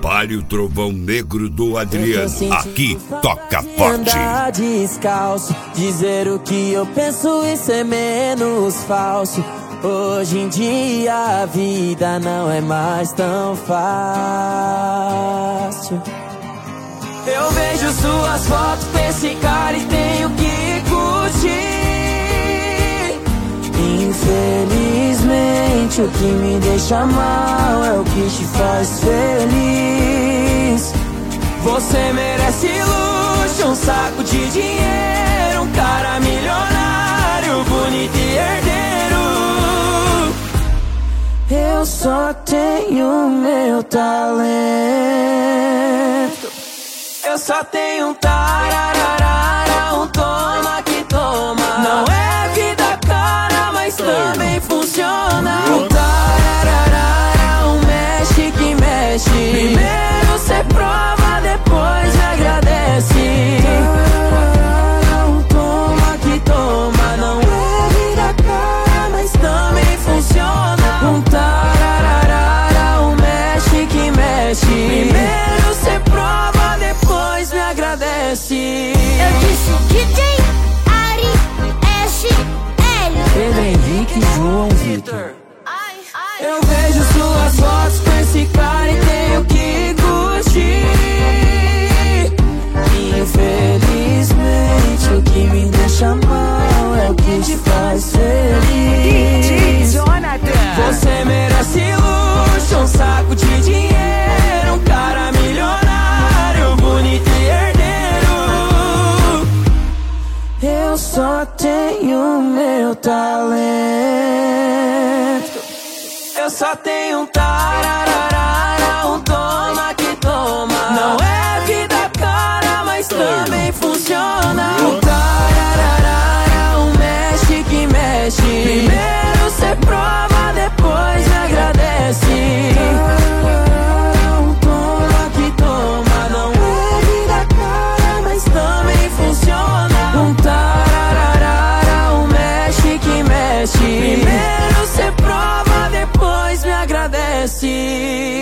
Palio Trovão Negro do Adriano. Aqui toca forte. Andar descalço, dizer o que eu penso e ser menos falso. Hoje em dia a vida não é mais tão fácil. Eu vejo suas fotos com esse cara e tenho que curtir. Infelizmente o que me deixa mal é o que te faz feliz. Você merece luxo, um saco de dinheiro, um cara milionário, bonito e herdeiro. Eu só tenho meu talento. Eu só tenho um tararara, um toma que toma. Não é vida cara, mas também funciona. Um tararara, um mexe que mexe. Primeiro cê prova, depois me agradece. Tararara, um toma que toma. Não é vida cara, mas também funciona. Um tararara, um mexe que mexe. Primeiro cê prova, depois me agradece. Eu disse DJ Ari SL Pedro Henrique e João Vitor. Eu vejo suas fotos com esse cara e tenho que curtir. Infelizmente o que me deixa mal é o que te faz feliz. Você merece luxo, um saco de dinheiro, um cara milionário, bonito e herdeiro. Eu só tenho meu talento. Eu só tenho um tararara, um toma que toma. Não é vida cara, mas também funciona. Um tararara, um mexe que mexe. Primeiro cê prova, depois me agradece. Tararara, um toma que toma. Não é vida cara, mas também funciona. Um tararara, um mexe que mexe. Primeiro cê prova, depois me agradece.